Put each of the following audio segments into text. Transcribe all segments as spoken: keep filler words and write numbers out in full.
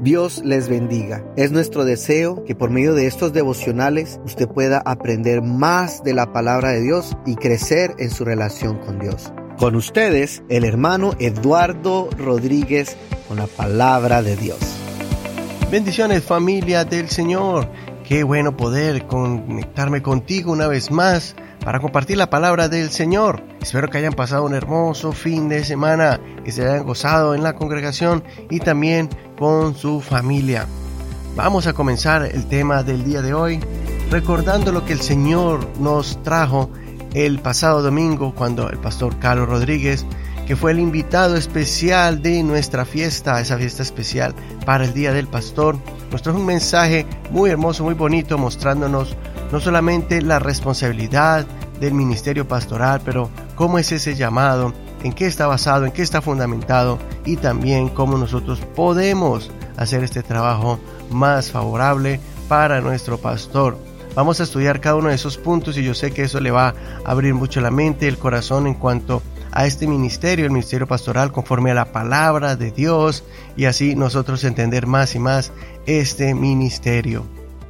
Dios les bendiga. Es nuestro deseo que por medio de estos devocionales usted pueda aprender más de la palabra de Dios y crecer en su relación con Dios. Con ustedes, el hermano Eduardo Rodríguez con la palabra de Dios. Bendiciones, familia del Señor. Qué bueno poder conectarme contigo una vez más para compartir la palabra del Señor. Espero que hayan pasado un hermoso fin de semana, que se hayan gozado en la congregación y también con su familia. Vamos a comenzar el tema del día de hoy, recordando lo que el Señor nos trajo el pasado domingo cuando el pastor Carlos Rodríguez, que fue el invitado especial de nuestra fiesta, esa fiesta especial para el Día del Pastor, nos trajo un mensaje muy hermoso, muy bonito, mostrándonos no solamente la responsabilidad del ministerio pastoral, pero cómo es ese llamado, en qué está basado, en qué está fundamentado y también cómo nosotros podemos hacer este trabajo más favorable para nuestro pastor. Vamos a estudiar cada uno de esos puntos y yo sé que eso le va a abrir mucho la mente, el corazón en cuanto a este ministerio, el ministerio pastoral conforme a la palabra de Dios y así nosotros entender más y más este ministerio.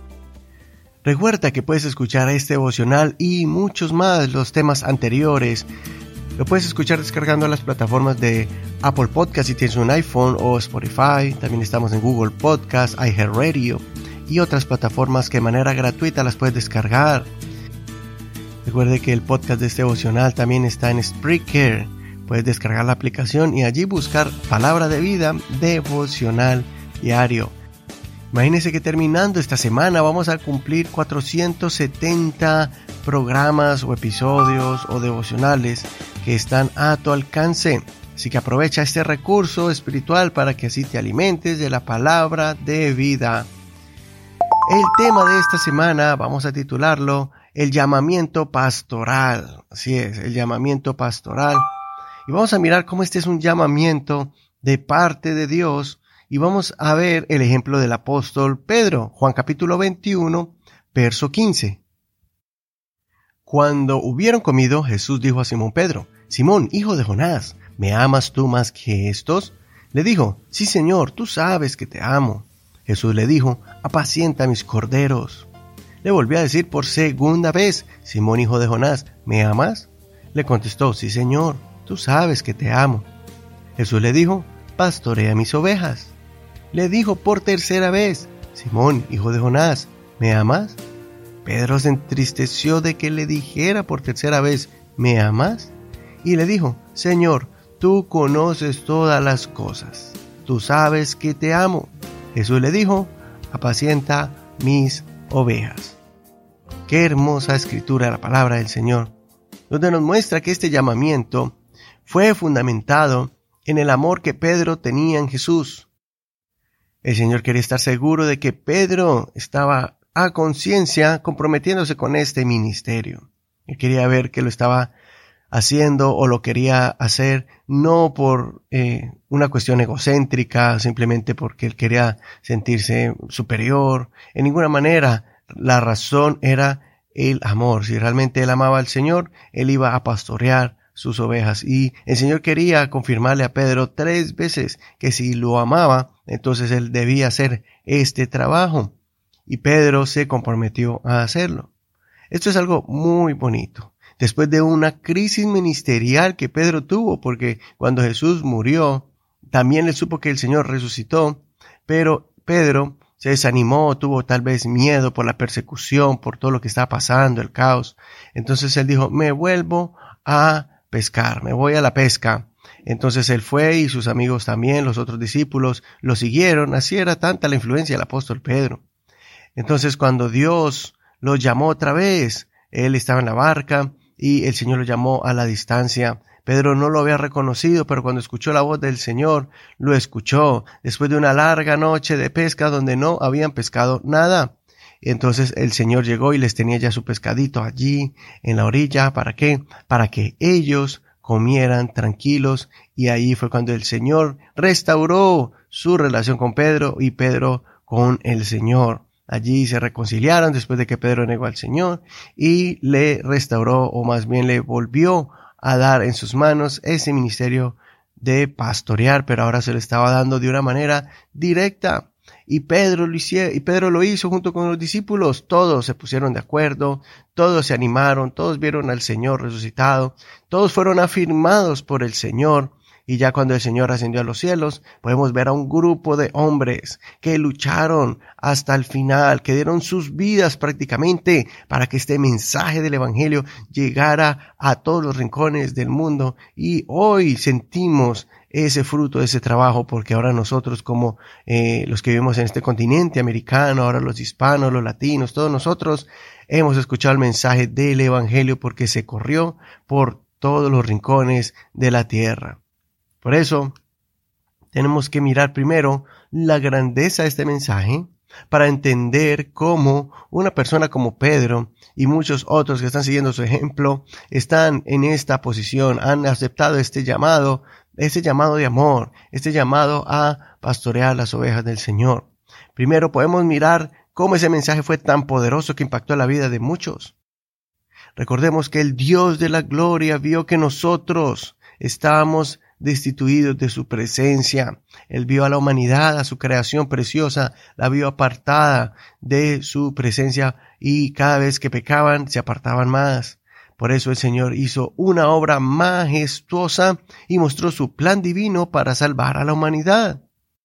Recuerda que puedes escuchar este devocional y muchos más, los temas anteriores. Lo puedes escuchar descargando las plataformas de Apple Podcast si tienes un iPhone o Spotify. También estamos en Google Podcast, iHeartRadio y otras plataformas que de manera gratuita las puedes descargar. Recuerde que el podcast de este devocional también está en Spreaker. Puedes descargar la aplicación y allí buscar Palabra de Vida Devocional Diario. Imagínense que terminando esta semana vamos a cumplir cuatrocientos setenta programas o episodios o devocionales que están a tu alcance. Así que aprovecha este recurso espiritual para que así te alimentes de la palabra de vida. El tema de esta semana vamos a titularlo El llamamiento pastoral. Así es, el llamamiento pastoral. Y vamos a mirar cómo este es un llamamiento de parte de Dios. Y vamos a ver el ejemplo del apóstol Pedro, Juan capítulo veintiuno, verso quince. Cuando hubieron comido, Jesús dijo a Simón Pedro: Simón, hijo de Jonás, ¿me amas tú más que estos? Le dijo: Sí, Señor, tú sabes que te amo. Jesús le dijo: Apacienta mis corderos. Le volvió a decir por segunda vez: Simón, hijo de Jonás, ¿me amas? Le contestó: Sí, Señor, tú sabes que te amo. Jesús le dijo: Pastorea mis ovejas. Le dijo por tercera vez: Simón, hijo de Jonás, ¿me amas? Pedro se entristeció de que le dijera por tercera vez: ¿me amas? Y le dijo: Señor, tú conoces todas las cosas. Tú sabes que te amo. Jesús le dijo: apacienta mis ovejas. Qué hermosa escritura la palabra del Señor, donde nos muestra que este llamamiento fue fundamentado en el amor que Pedro tenía en Jesús. El Señor quería estar seguro de que Pedro estaba a conciencia comprometiéndose con este ministerio. Él quería ver que lo estaba haciendo o lo quería hacer no por eh, una cuestión egocéntrica, simplemente porque él quería sentirse superior. En ninguna manera la razón era el amor. Si realmente él amaba al Señor, él iba a pastorear sus ovejas. Y el Señor quería confirmarle a Pedro tres veces que si lo amaba, entonces él debía hacer este trabajo. Y Pedro se comprometió a hacerlo. Esto es algo muy bonito. Después de una crisis ministerial que Pedro tuvo, porque cuando Jesús murió, también él supo que el Señor resucitó, pero Pedro se desanimó, tuvo tal vez miedo por la persecución, por todo lo que estaba pasando, el caos. Entonces él dijo: me vuelvo a pescar, me voy a la pesca. Entonces él fue y sus amigos también, los otros discípulos, lo siguieron. Así era tanta la influencia del apóstol Pedro. Entonces cuando Dios lo llamó otra vez, él estaba en la barca y el Señor lo llamó a la distancia. Pedro no lo había reconocido, pero cuando escuchó la voz del Señor, lo escuchó después de una larga noche de pesca donde no habían pescado nada. Y entonces el Señor llegó y les tenía ya su pescadito allí en la orilla. ¿Para qué? Para que ellos comieran tranquilos. Y ahí fue cuando el Señor restauró su relación con Pedro y Pedro con el Señor. Allí se reconciliaron después de que Pedro negó al Señor y le restauró, o más bien le volvió a dar en sus manos ese ministerio de pastorear, pero ahora se le estaba dando de una manera directa. Y Pedro lo hizo, y Pedro lo hizo junto con los discípulos. Todos se pusieron de acuerdo, todos se animaron, todos vieron al Señor resucitado, todos fueron afirmados por el Señor. Y ya cuando el Señor ascendió a los cielos, podemos ver a un grupo de hombres que lucharon hasta el final, que dieron sus vidas prácticamente para que este mensaje del Evangelio llegara a todos los rincones del mundo. Y hoy sentimos ese fruto de ese trabajo, porque ahora nosotros como eh, los que vivimos en este continente americano, ahora los hispanos, los latinos, todos nosotros hemos escuchado el mensaje del Evangelio porque se corrió por todos los rincones de la tierra. Por eso tenemos que mirar primero la grandeza de este mensaje para entender cómo una persona como Pedro y muchos otros que están siguiendo su ejemplo están en esta posición, han aceptado este llamado, este llamado de amor, este llamado a pastorear las ovejas del Señor. Primero podemos mirar cómo ese mensaje fue tan poderoso que impactó la vida de muchos. Recordemos que el Dios de la gloria vio que nosotros estábamos destituidos de su presencia. Él vio a la humanidad, a su creación preciosa, la vio apartada de su presencia y cada vez que pecaban se apartaban más. Por eso el Señor hizo una obra majestuosa y mostró su plan divino para salvar a la humanidad.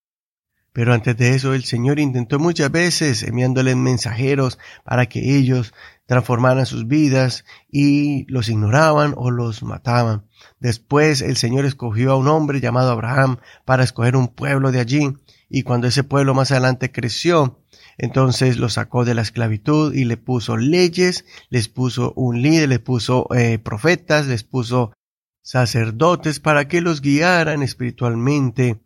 Pero antes de eso el Señor intentó muchas veces enviándoles mensajeros para que ellos transformaran sus vidas y los ignoraban o los mataban. Después el Señor escogió a un hombre llamado Abraham para escoger un pueblo de allí, y cuando ese pueblo más adelante creció, entonces lo sacó de la esclavitud y le puso leyes, les puso un líder, les puso eh, profetas, les puso sacerdotes para que los guiaran espiritualmente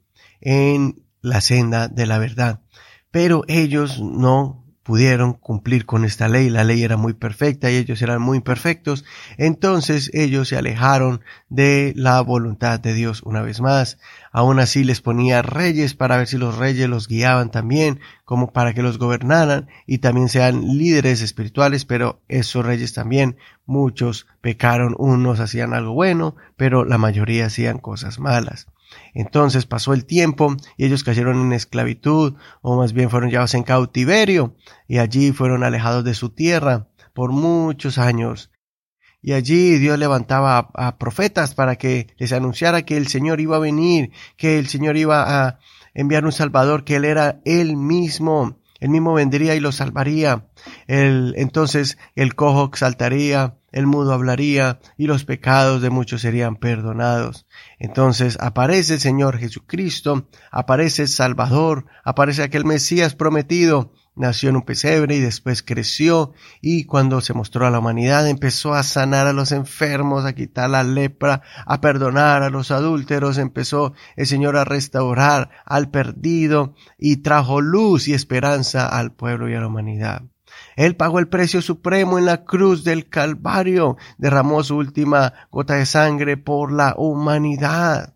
en la senda de la verdad. Pero ellos no pudieron cumplir con esta ley. La ley era muy perfecta y ellos eran muy imperfectos. Entonces ellos se alejaron de la voluntad de Dios una vez más. Aún así les ponía reyes para ver si los reyes los guiaban también, como para que los gobernaran y también sean líderes espirituales, pero esos reyes también, muchos pecaron, unos hacían algo bueno, pero la mayoría hacían cosas malas. Entonces pasó el tiempo y ellos cayeron en esclavitud, o más bien fueron llevados en cautiverio, y allí fueron alejados de su tierra por muchos años. Y allí Dios levantaba a, a profetas para que les anunciara que el Señor iba a venir, que el Señor iba a enviar un Salvador, que Él era Él mismo. Él mismo vendría y los salvaría. Él, entonces el cojo saltaría, el mudo hablaría y los pecados de muchos serían perdonados. Entonces aparece el Señor Jesucristo, aparece el Salvador, aparece aquel Mesías prometido. Nació en un pesebre y después creció, y cuando se mostró a la humanidad empezó a sanar a los enfermos, a quitar la lepra, a perdonar a los adúlteros. Empezó el Señor a restaurar al perdido y trajo luz y esperanza al pueblo y a la humanidad. Él pagó el precio supremo en la cruz del Calvario, derramó su última gota de sangre por la humanidad.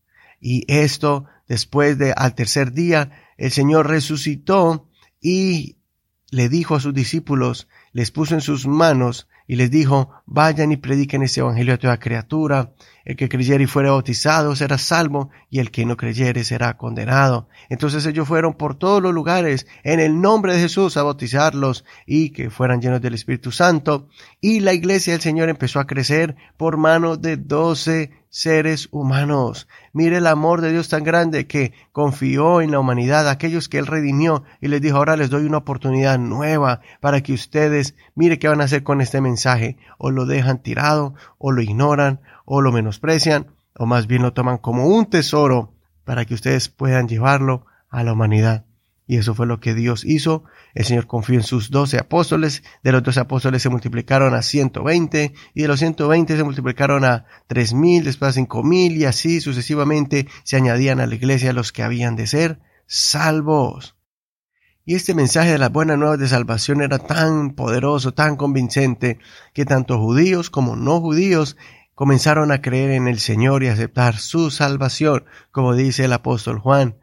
Y esto, después de al tercer día, el Señor resucitó y le dijo a sus discípulos, les puso en sus manos y les dijo, vayan y prediquen este evangelio a toda criatura. El que creyere y fuere bautizado será salvo, y el que no creyere será condenado. Entonces ellos fueron por todos los lugares en el nombre de Jesús a bautizarlos y que fueran llenos del Espíritu Santo. Y la iglesia del Señor empezó a crecer por mano de doce seres humanos. Mire el amor de Dios tan grande que confió en la humanidad, a aquellos que Él redimió, y les dijo, ahora les doy una oportunidad nueva para que ustedes, mire qué van a hacer con este mensaje. O lo dejan tirado, o lo ignoran, o lo menosprecian, o más bien lo toman como un tesoro para que ustedes puedan llevarlo a la humanidad. Y eso fue lo que Dios hizo. El Señor confió en sus doce apóstoles. De los doce apóstoles se multiplicaron a ciento veinte, y de los ciento veinte se multiplicaron a tres mil, después a cinco mil, y así sucesivamente se añadían a la iglesia los que habían de ser salvos. Y este mensaje de las buenas nuevas de salvación era tan poderoso, tan convincente, que tanto judíos como no judíos comenzaron a creer en el Señor y a aceptar su salvación, como dice el apóstol Juan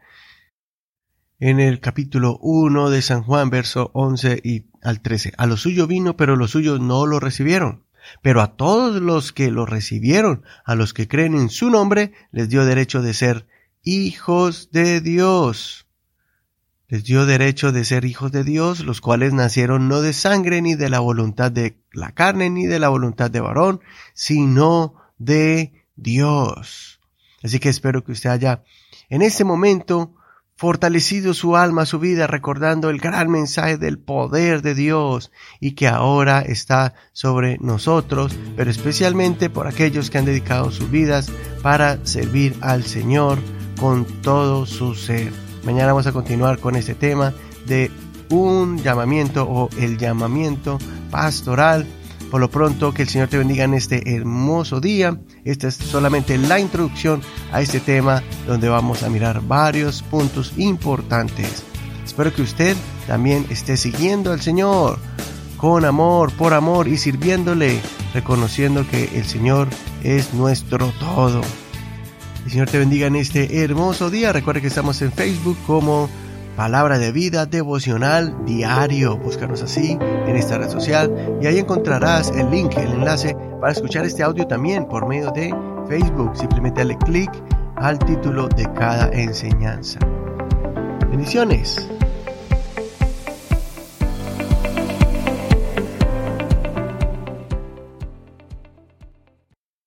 en el capítulo uno de San Juan, verso once y al trece. A lo suyo vino, pero los suyos no lo recibieron. Pero a todos los que lo recibieron, a los que creen en su nombre, les dio derecho de ser hijos de Dios. Les dio derecho de ser hijos de Dios, los cuales nacieron no de sangre, ni de la voluntad de la carne, ni de la voluntad de varón, sino de Dios. Así que espero que usted haya en este momento fortalecido su alma, su vida, recordando el gran mensaje del poder de Dios y que ahora está sobre nosotros, pero especialmente por aquellos que han dedicado sus vidas para servir al Señor con todo su ser. Mañana vamos a continuar con este tema de un llamamiento o el llamamiento pastoral. Por lo pronto, que el Señor te bendiga en este hermoso día. Esta es solamente la introducción a este tema donde vamos a mirar varios puntos importantes. Espero que usted también esté siguiendo al Señor con amor, por amor y sirviéndole, reconociendo que el Señor es nuestro todo. El Señor te bendiga en este hermoso día. Recuerda que estamos en Facebook como Palabra de Vida Devocional Diario. Búscanos así en esta red social y ahí encontrarás el link, el enlace para escuchar este audio también por medio de Facebook. Simplemente dale clic al título de cada enseñanza. Bendiciones.